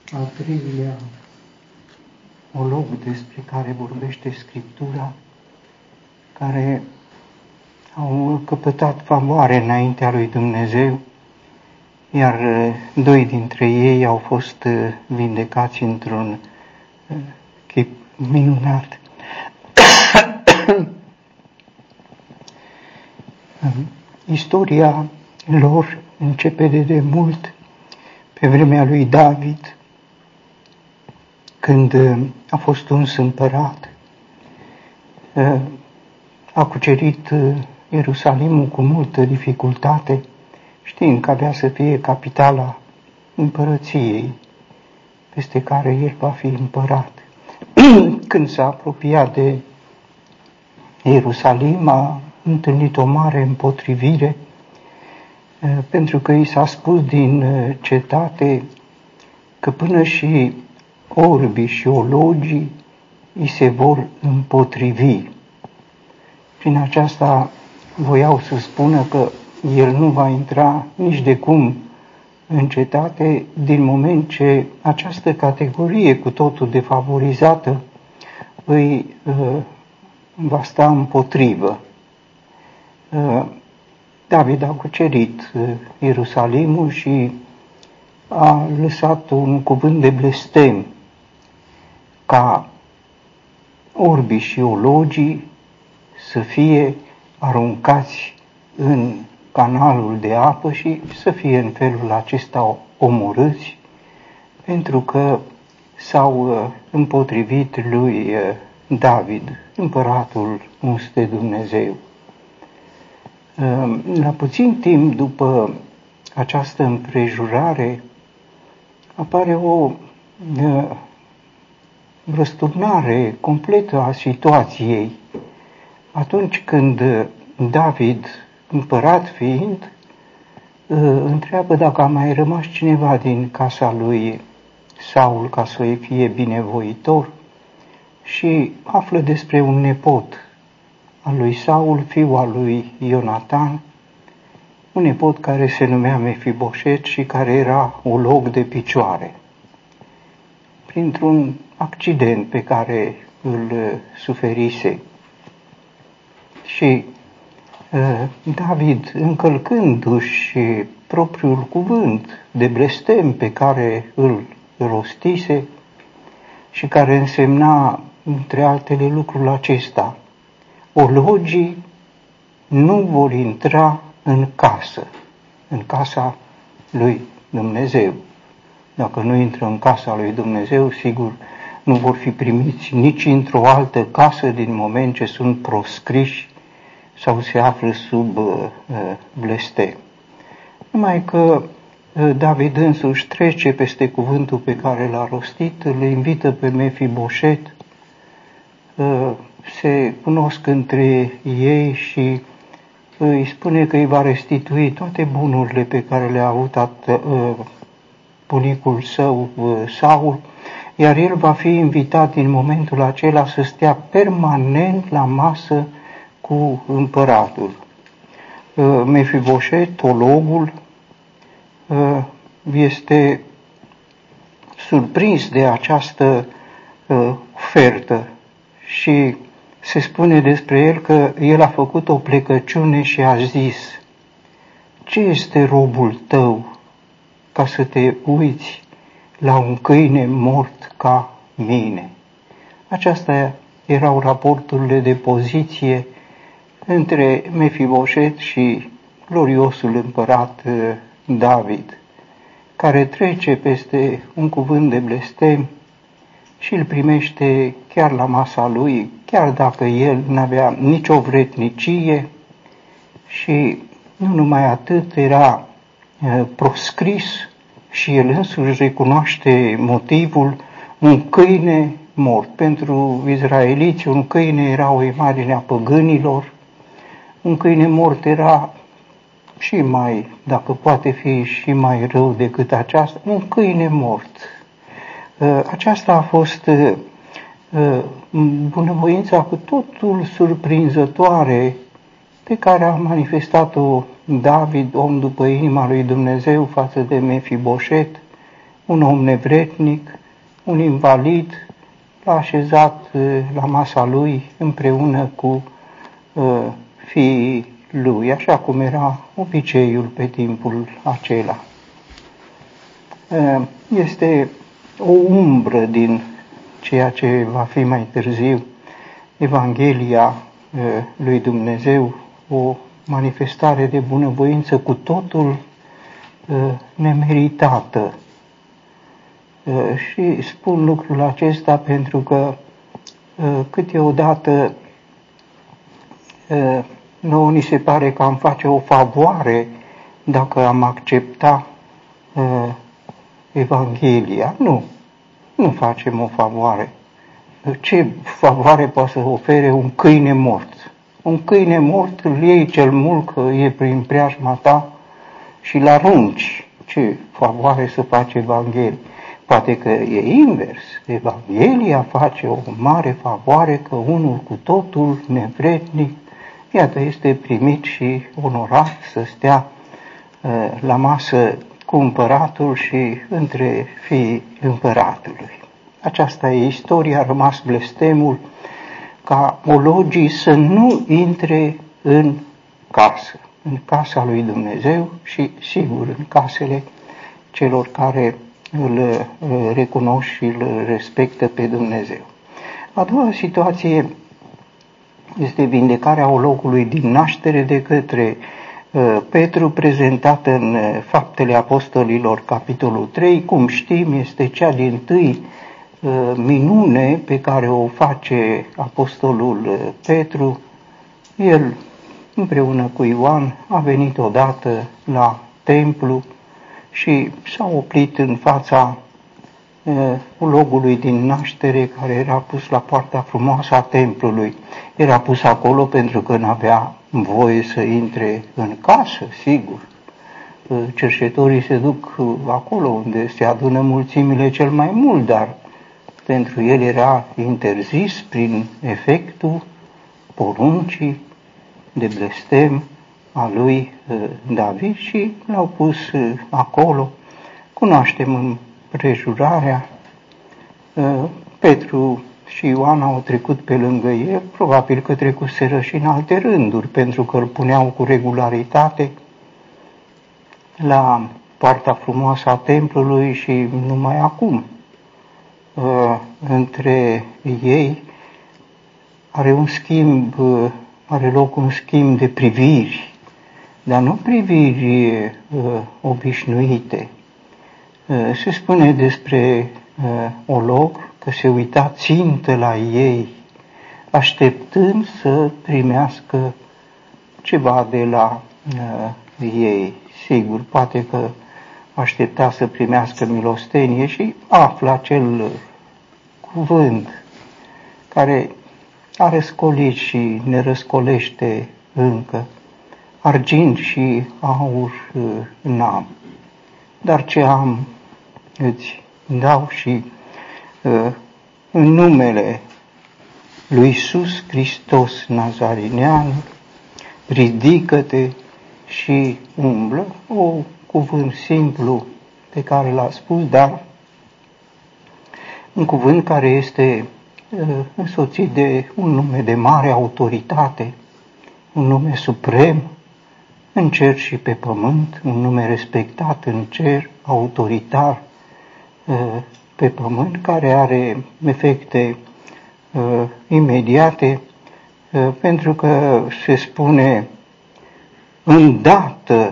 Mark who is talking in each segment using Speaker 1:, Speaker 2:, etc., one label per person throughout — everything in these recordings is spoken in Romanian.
Speaker 1: al treilea olog despre care vorbește Scriptura, care au căpătat favoare înaintea lui Dumnezeu, iar doi dintre ei au fost vindecați într-un chip minunat. Istoria lor începe de demult, pe vremea lui David, când a fost uns împărat. A cucerit Ierusalimul cu multă dificultate, știind că avea să fie capitala împărăției, peste care el va fi împărat. Când s-a apropiat de Ierusalim, a întâlnit o mare împotrivire, pentru că i s-a spus din cetate că până și orbii și ologii îi se vor împotrivi. Prin aceasta voiau să spună că el nu va intra nici de cum în cetate, din moment ce această categorie cu totul defavorizată îi va sta împotrivă. David a cucerit Ierusalimul și a lăsat un cuvânt de blestem ca orbii și ologii să fie aruncați în canalul de apă și să fie în felul acesta omorâți, pentru că s-au împotrivit lui David, împăratul uns de Dumnezeu. La puțin timp după această împrejurare apare o răsturnare completă a situației. Atunci când David, împărat fiind, întreabă dacă a mai rămas cineva din casa lui Saul ca să-i fie binevoitor și află despre un nepot al lui Saul, fiul al lui Ionatan, un nepot care se numea Mefiboset și care era olog de picioare. Printr-un accident pe care îl suferise. Și David, încălcându-și propriul cuvânt de blestem pe care îl rostise și care însemna, între altele, lucrul acesta: ologii nu vor intra în casa lui Dumnezeu. Dacă nu intră în casa lui Dumnezeu, sigur, nu vor fi primiți nici într-o altă casă din moment ce sunt proscriși sau se află sub blestem. Numai că David însuși trece peste cuvântul pe care l-a rostit, îl invită pe Mefiboset, se cunosc între ei și îi spune că îi va restitui toate bunurile pe care le-a avut bunicul său Saul, iar el va fi invitat în momentul acela să stea permanent la masă cu împăratul. Mefiboset, ologul, este surprins de această ofertă și se spune despre el că el a făcut o plecăciune și a zis: ce este robul tău ca să te uiți la un câine mort ca mine? Aceasta erau raporturile de poziție între Mefiboset și gloriosul împărat David, care trece peste un cuvânt de blestem și îl primește chiar la masa lui, chiar dacă el n-avea nicio vrednicie și nu numai atât, era proscris și el însuși recunoaște motivul: un câine mort. Pentru izraeliți, un câine era o imagine a păgânilor, un câine mort era și mai, dacă poate fi și mai rău decât aceasta, un câine mort. Aceasta a fost bunăvoința cu totul surprinzătoare pe care a manifestat-o David, om după inima lui Dumnezeu, față de Mefiboset, un om nevretnic, un invalid, l-a așezat la masa lui împreună cu fiii lui, așa cum era obiceiul pe timpul acela. Este o umbră din ceea ce va fi mai târziu Evanghelia lui Dumnezeu, o manifestare de bunăvoință cu totul nemeritată. Și spun lucrul acesta pentru că câteodată nouă ni se pare că am face o favoare dacă am accepta Evanghelia. Nu facem o favoare. Ce favoare poate să ofere un câine mort? Un câine mort îl iei cel mult că e prin preajma ta și îl arunci. Ce favoare să faci Evanghelia? Poate că e invers. Evanghelia face o mare favoare că unul cu totul nevrednic, iată, este primit și onorat să stea la masă cu împăratul și între fiii împăratului. Aceasta e istoria, a rămas blestemul ca ologii să nu intre în casa lui Dumnezeu și, sigur, în casele celor care îl recunosc și îl respectă pe Dumnezeu. A doua situație este vindecarea ologului din naștere de către Petru, prezentată în Faptele Apostolilor, capitolul 3. Cum știm, este cea dintâi minune pe care o face apostolul Petru. El, împreună cu Ioan, a venit odată la templu și s-a oprit în fața ologului din naștere, care era pus la poarta frumoasă a templului. Era pus acolo pentru că n-avea voie să intre în casă, sigur. Cercetorii se duc acolo unde se adună mulțimile cel mai mult, dar pentru el era interzis prin efectul poruncii de blestem a lui David și l-au pus acolo. Cunoaștem împrejurarea. Petru și Ioan au trecut pe lângă el, probabil că trecuseră și în alte rânduri, pentru că îl puneau cu regularitate la poarta frumoasă a templului și numai acum între ei are loc un schimb de priviri, dar nu priviri obișnuite. Se spune despre olog că se uita țintă la ei, așteptând să primească ceva de la ei. Sigur, poate că aștepta să primească milostenie și află acel cuvânt care a răscolit și ne răscolește încă. Argint și aur n-am, dar ce am îți dau și în numele lui Iisus Hristos Nazarinean, ridică-te și umblă. O cuvânt simplu pe care l-a spus, dar un cuvânt care este însoțit de un nume de mare autoritate, un nume suprem în cer și pe pământ, un nume respectat în cer, autoritar pe pământ, care are efecte imediate, pentru că se spune îndată,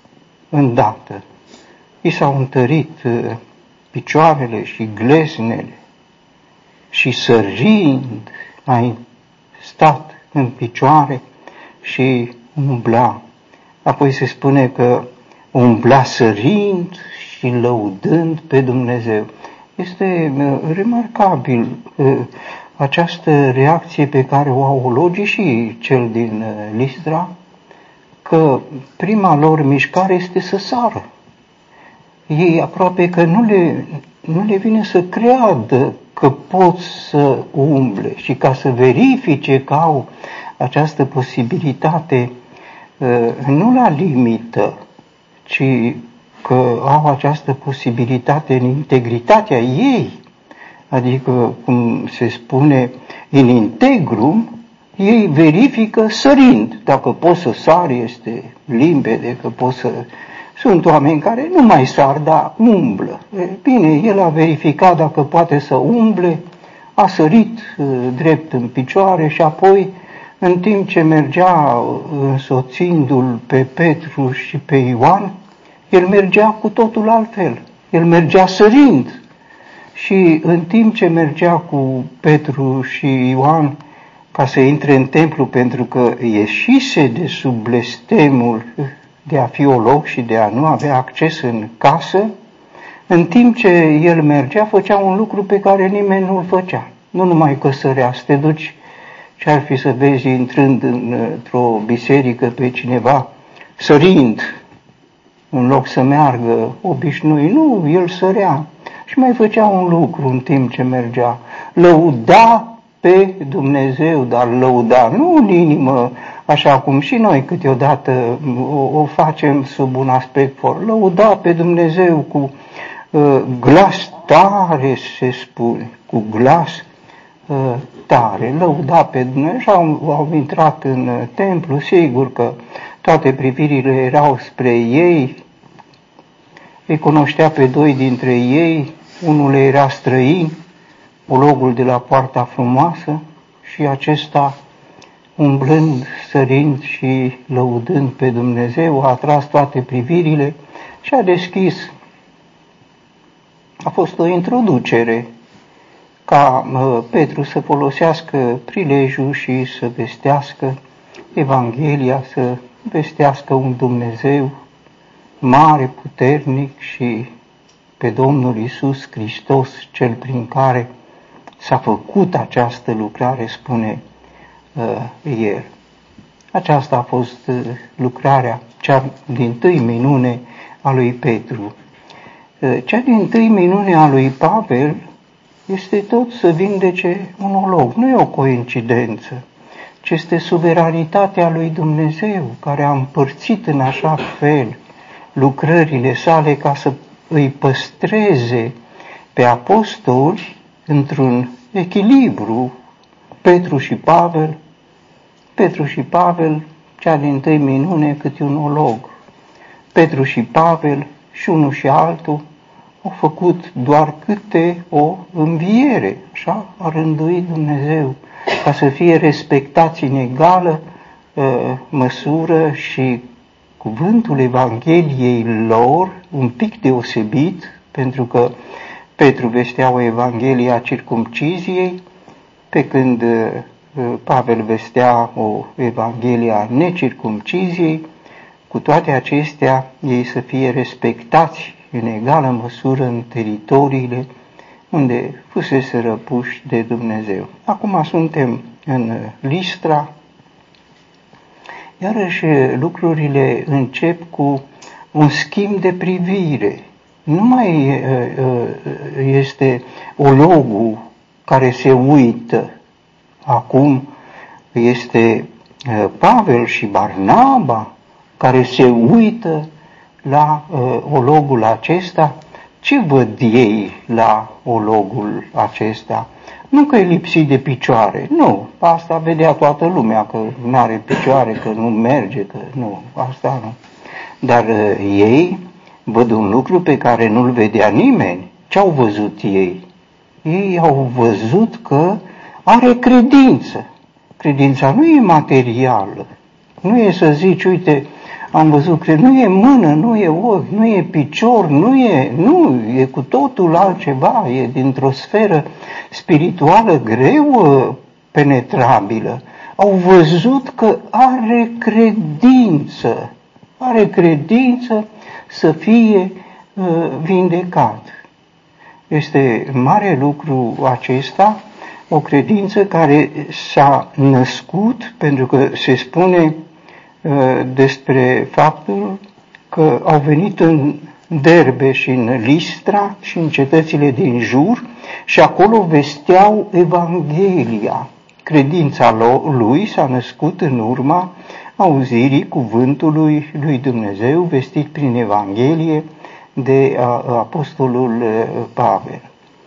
Speaker 1: i s-au întărit picioarele și gleznele și sărind a stat în picioare și umbla. Apoi se spune că umbla sărind și lăudând pe Dumnezeu. Este remarcabil această reacție pe care o au ologii și cel din Listra, că prima lor mișcare este să sară. Ei aproape că nu le vine să creadă că pot să umble și ca să verifice că au această posibilitate, nu la limită, ci că au această posibilitate în integritatea ei, adică, cum se spune, in integrum, ei verifică sărind. Dacă poți să sari, este limpede, că poți să... Sunt oameni care nu mai sar, dar umblă. Bine, el a verificat dacă poate să umble, a sărit drept în picioare și apoi, în timp ce mergea însoțindu-l pe Petru și pe Ioan, el mergea cu totul altfel. El mergea sărind. Și în timp ce mergea cu Petru și Ioan ca să intre în templu, pentru că ieșise de sub blestemul de a fi olog și de a nu avea acces în casă, în timp ce el mergea, făcea un lucru pe care nimeni nu-l făcea. Nu numai că sărea, să te duci, ce-ar fi să vezi intrând într-o biserică pe cineva sărind, în loc să meargă obișnuit. Nu, el sărea și mai făcea un lucru în timp ce mergea. Lăuda pe Dumnezeu, dar lăuda, nu în inimă, așa cum și noi câteodată o facem sub un aspect fort. Lăuda pe Dumnezeu cu glas tare, se spune, cu glas tare. Lăuda pe Dumnezeu și au intrat în templu, sigur că toate privirile erau spre ei, îi cunoștea pe doi dintre ei, unul le era străin, ologul de la Poarta Frumoasă, și acesta, umblând, sărind și lăudând pe Dumnezeu, a atras toate privirile și a deschis. A fost o introducere ca Petru să folosească prilejul și să vestească Evanghelia, să vestească un Dumnezeu mare, puternic și pe Domnul Iisus Hristos, cel prin care s-a făcut această lucrare, spune el. Aceasta a fost lucrarea, cea dintâi minune a lui Petru. Cea dintâi minune a lui Pavel este tot să vindece un olog. Nu e o coincidență, ci este suveranitatea lui Dumnezeu, care a împărțit în așa fel lucrările sale ca să îi păstreze pe apostoli într-un echilibru. Petru și Pavel, cea dintâi minune, câte un olog. Petru și Pavel, și unul și altul, au făcut doar câte o înviere, așa a rânduit Dumnezeu, ca să fie respectați în egală măsură și cuvântul Evangheliei lor, un pic deosebit, pentru că Petru vestea o Evanghelie a circumciziei, pe când Pavel vestea o Evanghelie a necircumciziei. Cu toate acestea, ei să fie respectați în egală măsură în teritoriile unde fusese răpuși de Dumnezeu. Acum suntem în Listra. Iarăși lucrurile încep cu un schimb de privire. Nu mai este ologul care se uită. Acum este Pavel și Barnaba care se uită la ologul acesta. Ce văd ei la ologul acesta? Nu că e lipsit de picioare, nu, asta vedea toată lumea, că nu are picioare, că nu merge, că nu, asta nu. Dar ei văd un lucru pe care nu-l vedea nimeni. Ce au văzut ei? Ei au văzut că are credință. Credința nu e materială, nu e să zici, uite, am văzut că nu e mână, nu e ochi, nu e picior, nu e cu totul altceva, e dintr-o sferă spirituală greu penetrabilă. Au văzut că are credință să fie vindecat. Este mare lucru acesta, o credință care s-a născut, pentru că se spune despre faptul că au venit în Derbe și în Listra și în cetățile din jur și acolo vesteau Evanghelia. Credința lui s-a născut în urma auzirii cuvântului lui Dumnezeu vestit prin Evanghelie de apostolul Pavel.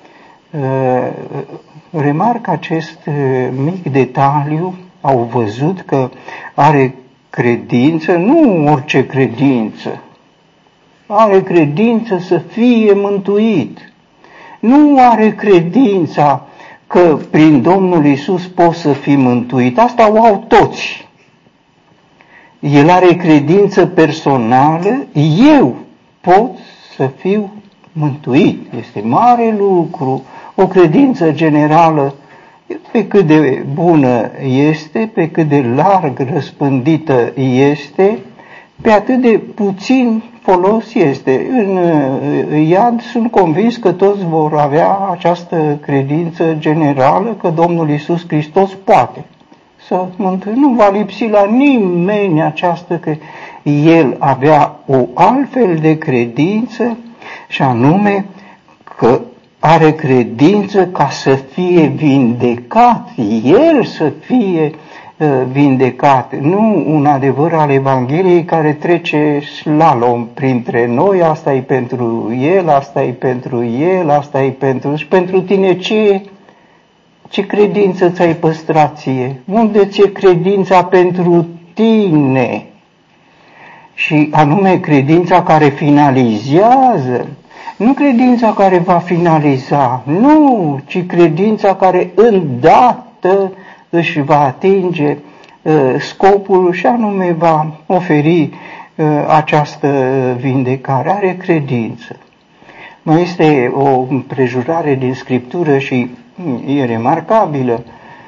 Speaker 1: Remarc acest mic detaliu, au văzut că are credință, nu orice credință, are credință să fie mântuit. Nu are credința că prin Domnul Iisus poți să fii mântuit. Asta o au toți. El are credință personală, eu pot să fiu mântuit. Este mare lucru, o credință generală, pe cât de bună este, pe cât de larg răspândită este, pe atât de puțin folos este. În iad sunt convins că toți vor avea această credință generală că Domnul Iisus Hristos poate să mântuie. Nu va lipsi la nimeni această că el avea o altfel de credință, și anume că are credință ca să fie vindecat, el să fie vindecat, nu un adevăr al Evangheliei care trece slalom printre noi, asta e pentru el, asta e pentru el, asta e pentru... Și pentru tine ce credință ți-ai păstrat ție? Unde ți-e credința pentru tine? Și anume credința care finalizează, nu credința care va finaliza, nu, ci credința care îndată își va atinge scopul și anume va oferi această vindecare. Are credință. Mai este o împrejurare din Scriptură și e remarcabilă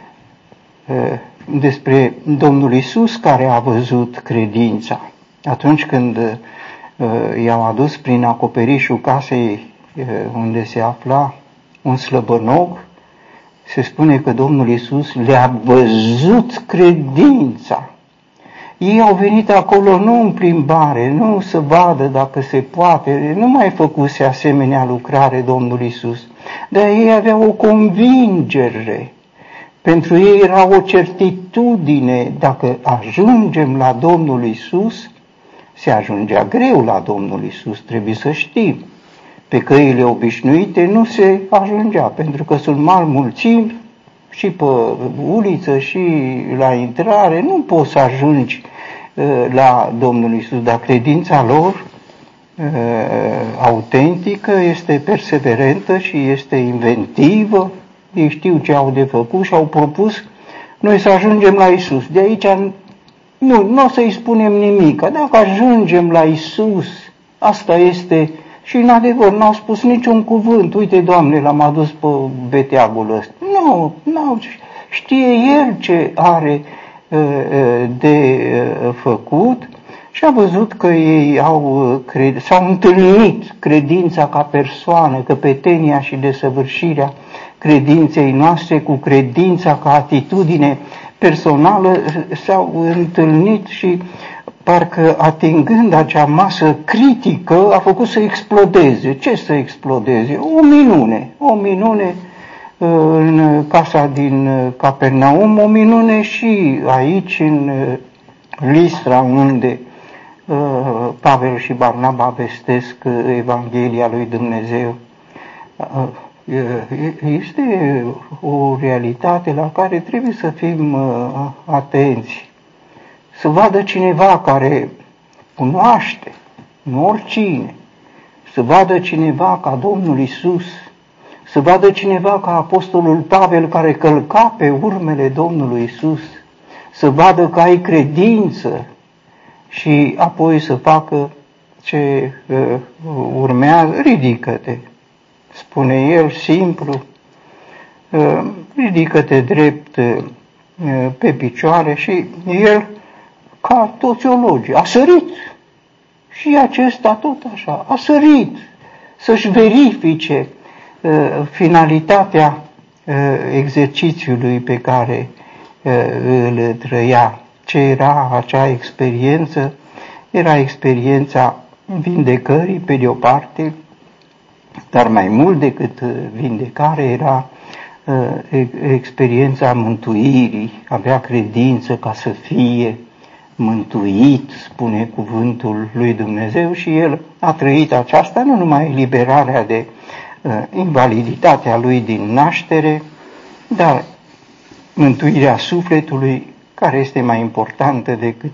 Speaker 1: despre Domnul Iisus care a văzut credința. Atunci când i-au adus prin acoperișul casei unde se afla un slăbănog, se spune că Domnul Iisus le-a văzut credința. Ei au venit acolo nu în plimbare, nu să vadă dacă se poate, nu mai făcuse asemenea lucrare Domnul Iisus, dar ei aveau o convingere. Pentru ei era o certitudine, dacă ajungem la Domnul Iisus, se ajungea greu la Domnul Iisus, trebuie să știm. Pe căile obișnuite nu se ajungea, pentru că sunt mari mulțimi și pe uliță și la intrare, nu poți să ajungi la Domnul Iisus, dar credința lor autentică este perseverentă și este inventivă, ei știu ce au de făcut și au propus noi să ajungem la Iisus. De aici nu o să-i spunem nimic, dacă ajungem la Iisus, asta este. Și în adevăr n-au spus niciun cuvânt. Uite, Doamne, l-am adus pe beteagul ăsta. Nu, știe el ce are de făcut și a văzut că ei s-au întâlnit credința ca persoană, căpetenia și desăvârșirea credinței noastre cu credința ca atitudine personală, s-au întâlnit și parcă atingând acea masă critică, a făcut să explodeze. Ce să explodeze? O minune în casa din Capernaum, o minune și aici în Listra, unde Pavel și Barnaba vestesc Evanghelia lui Dumnezeu. Este o realitate la care trebuie să fim atenți. Să vadă cineva care cunoaște, nu oricine, să vadă cineva ca Domnul Iisus, să vadă cineva ca apostolul Pavel care călca pe urmele Domnului Iisus, să vadă că ai credință și apoi să facă ce urmează. Ridică-te, spune el simplu, ridică-te drept pe picioare și el, ca toți teologii, a sărit. Și acesta tot așa, a sărit să-și verifice finalitatea exercițiului pe care îl trăia. Ce era acea experiență? Era experiența vindecării, pe de o parte, dar mai mult decât vindecare era experiența mântuirii, avea credință ca să fie mântuit, spune cuvântul lui Dumnezeu, și el a trăit aceasta, nu numai eliberarea de invaliditatea lui din naștere, dar mântuirea sufletului, care este mai importantă decât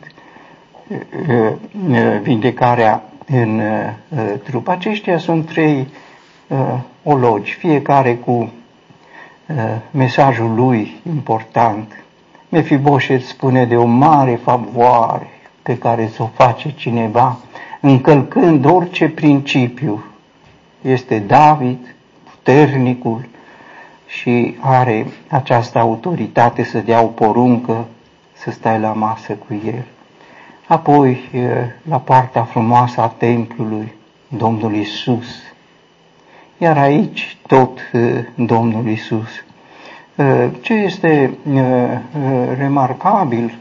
Speaker 1: vindecarea în trup. Aceștia sunt trei ologi, fiecare cu mesajul lui important. Mefiboset spune de o mare favoare pe care ți-o face cineva, încălcând orice principiu. Este David, puternicul, și are această autoritate să dea o poruncă să stai la masă cu el. Apoi, la partea frumoasă a templului, Domnul Iisus. Iar aici tot Domnul Iisus. Ce este remarcabil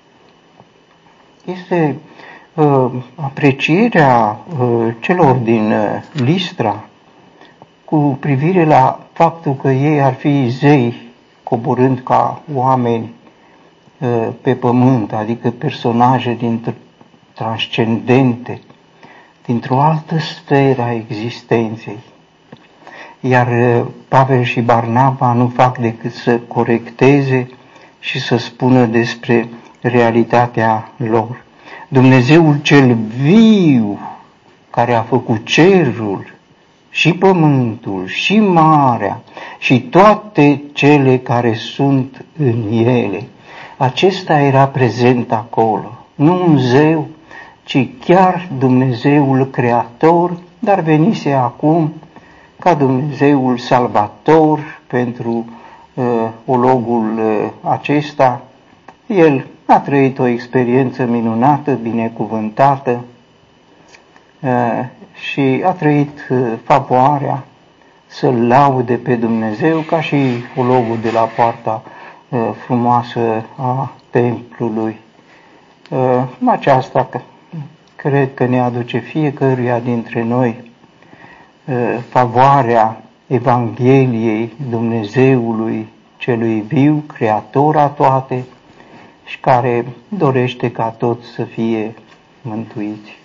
Speaker 1: este aprecierea celor din Listra cu privire la faptul că ei ar fi zei coborând ca oameni pe pământ, adică personaje transcendente, dintr-o altă sferă a existenței. Iar Pavel și Barnaba nu fac decât să corecteze și să spună despre realitatea lor. Dumnezeul cel viu, care a făcut cerul și pământul și marea și toate cele care sunt în ele, acesta era prezent acolo. Nu un zeu, ci chiar Dumnezeul creator, dar venise acum ca Dumnezeul salvator pentru ologul acesta. El a trăit o experiență minunată, binecuvântată și a trăit favoarea să-L laude pe Dumnezeu ca și ologul de la poarta frumoasă a templului. Aceasta cred că ne aduce fiecăruia dintre noi favoarea Evangheliei Dumnezeului celui viu, creator a toate, și care dorește ca toți să fie mântuiți.